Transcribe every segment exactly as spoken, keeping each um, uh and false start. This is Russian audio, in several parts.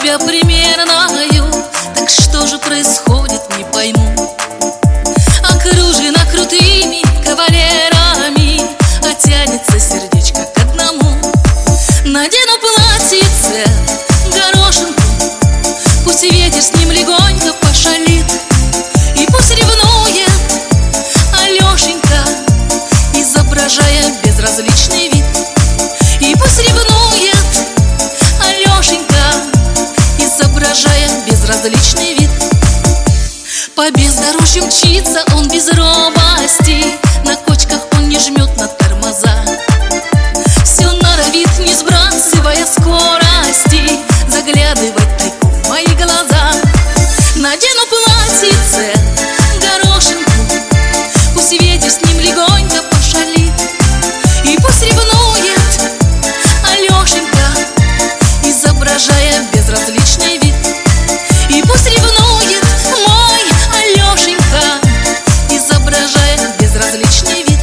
тебя примерною. Так что же происходит, не пойму. Окружена крутыми кавалерами, а тянется сердечко к одному. Надену платьице, горошинку, пусть ветер с ним легонько пошалит. И пусть ревнует Алешенька, изображая безразличный вид. И пусть ревнует Алешенька, изображая безразличный вид. По бездорожью мчится он без робости, на кочках он не жмет на тормоза. Все норовит, не сбрасывая скорости, заглядывать тайком в мои глаза. Надену платьице, горошинку, пусть ветер с ним легонько пошалит. И пусть ревнует Алешенька, изображая безразличный вид. И пусть ревнует мой Алешенька, изображая безразличный вид.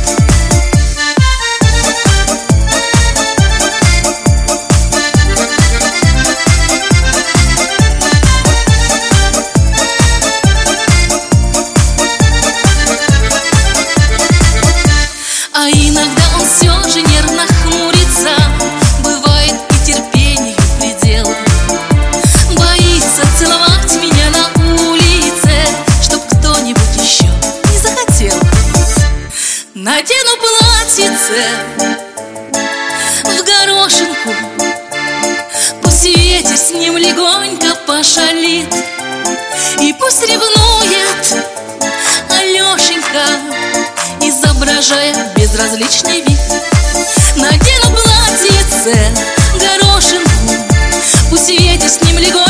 А иногда он все же нервно хмурится, бывает и терпению предел. Боится целовать меня на улице, чтоб кто-нибудь еще не захотел. Надену платьице в горошинку, пусть ветер с ним легонько пошалит. И пусть ревнует Алешенька, изображая безразличный вид. Надену платьице, горошинку, пусть ветер с ним легонько